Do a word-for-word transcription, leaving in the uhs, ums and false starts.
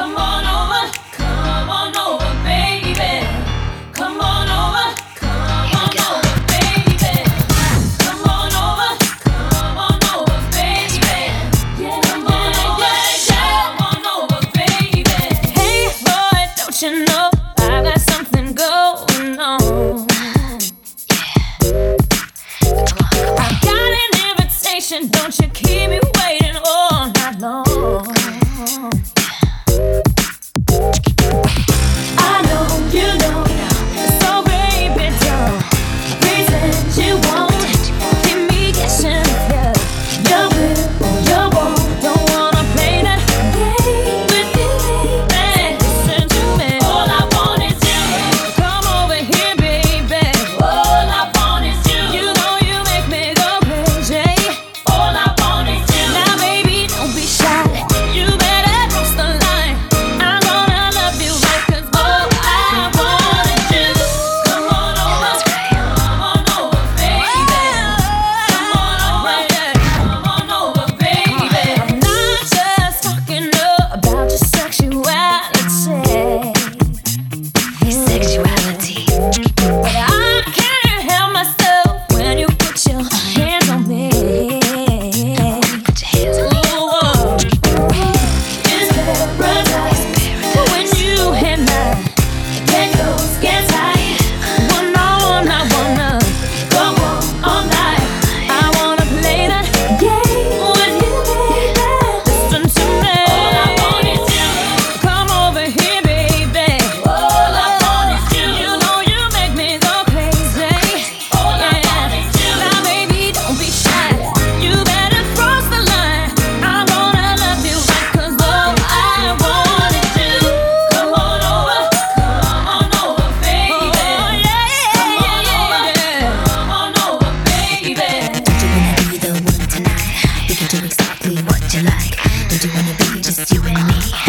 Come on over, come on over, baby. Come on over, come on over, baby. Come on over, come on over, baby. Yeah, come on over, come on over, baby. Hey boy, don't you know I got something going on? I got an invitation, don't you keep me waiting all night long. I know you know, so baby don't pretend you won't keep me guessing. Yeah, you will or you won't. Don't wanna play that game with you, baby. Listen to me. All I want is you. Come over here, baby. All I want is you. You know you make me go crazy. All I want is you. Now baby, don't be shy. You better cross the line. I'm gonna love you right, 'cause all I want is you. Come on over, come on over, baby. Come on over, come on over, baby. I'm not just talking about your sexuality. Sexuality. But I can't help myself when you put your hands on me. Put your hands on me. Ooh, it's paradise when you hit mine. Get close, get tight. One on one, I wanna go on all night. I wanna play that game with you, baby. Listen to me. All I want is you. Come over here, baby. All I want is you. You know you make me go crazy. All I want is you. Now baby, don't be shy. You better cross the line. I'm gonna love you right, 'cause all I want is you. Come on over, come on over, baby. Oh yeah, come on over, come on over, baby. Don't you wanna be the one tonight? We can do exactly what you like. Don't you wanna be just you and me?